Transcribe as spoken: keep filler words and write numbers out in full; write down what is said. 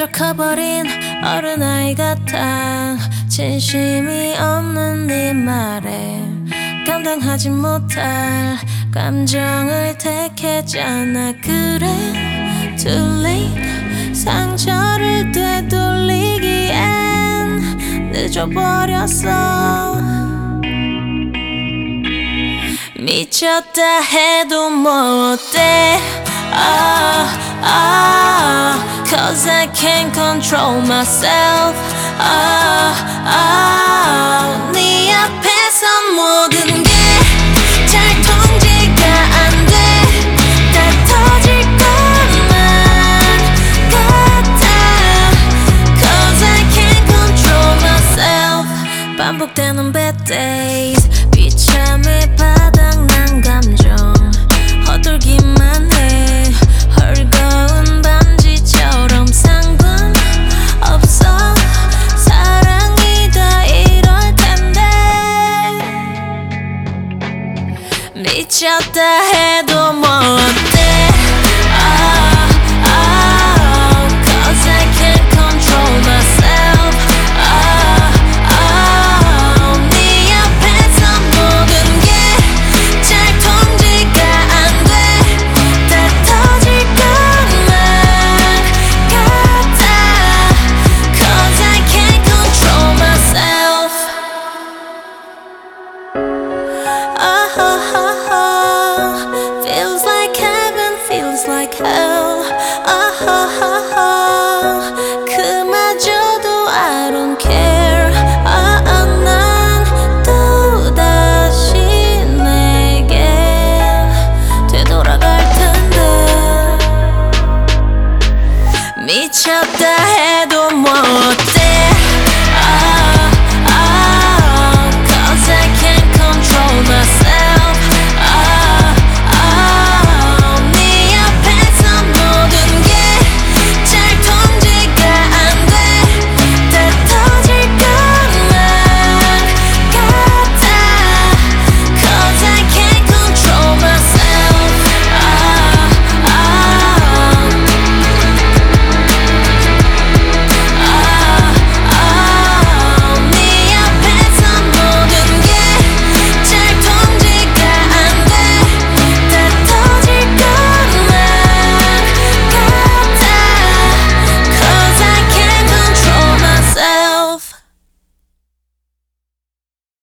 훌쩍 커버린 어른아이 같아. 진심이 없는 네 말에 감당하지 못할 감정을 택했잖아. 그래 too late. 상처를 되돌리기엔 늦어버렸어. 미쳤다 해도 뭐 어때. ah, ah, Cause I can't control myself. ah, ah, 네 앞에선 모든 게 잘 통제가 안 돼. 다 터질 것만 같아. Cause I can't control myself. 반복되는 bad days. 비참해 바닥난 감정 헛돌기만 해. 헐거운 반지처럼 상관없어. 사랑이 다 이럴 텐데. 미쳤다 해